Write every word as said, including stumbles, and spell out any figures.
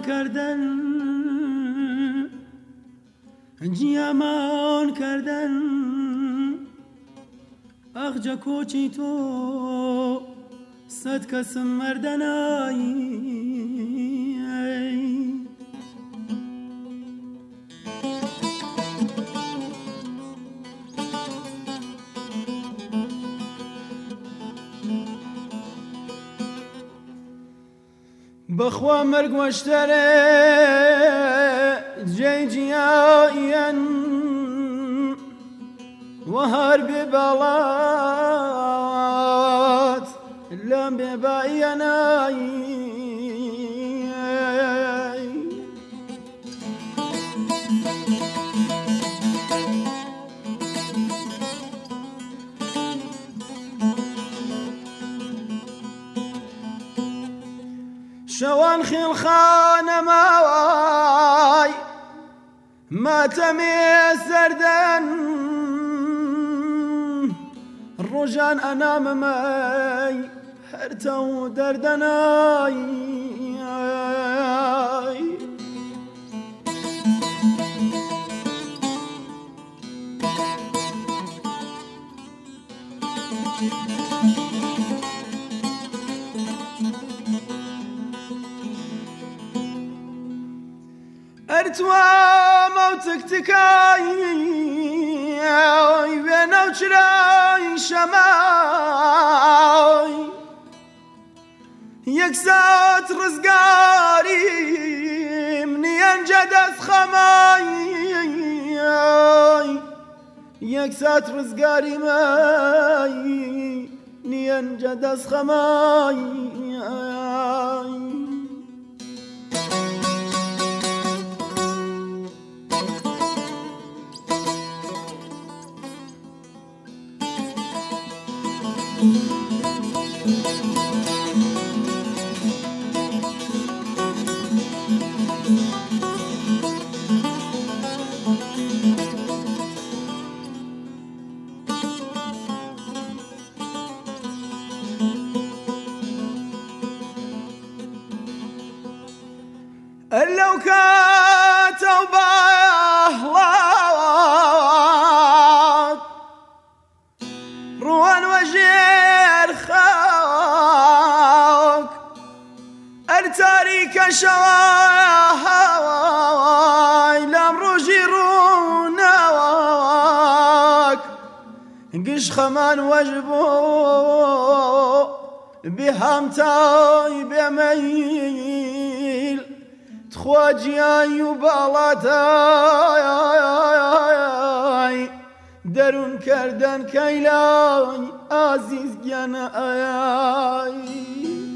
کردن جیامان کردن اخجا کوچی تو صد کسم مردنایی بخوا مرگ وشتره جي جيائيا وهار ببالات لم ببايناي شوان خيل خانه ماواي ما تمي سردن الرجان انام ماي هرتو دردناي ارتوا موتك تكاي بينا وشراي شماي يكسات رزقاري مني انجدس خماي يكسات رزقاري ماي مني انجدس خماي لو كاتوا بأهواك روان وجير خاك ارتاريك شواي لم رجي روناك قش خمان وجبو بهمتاي بميل تخواجياي وبالاتاي درون کردن کیلای عزیز گنای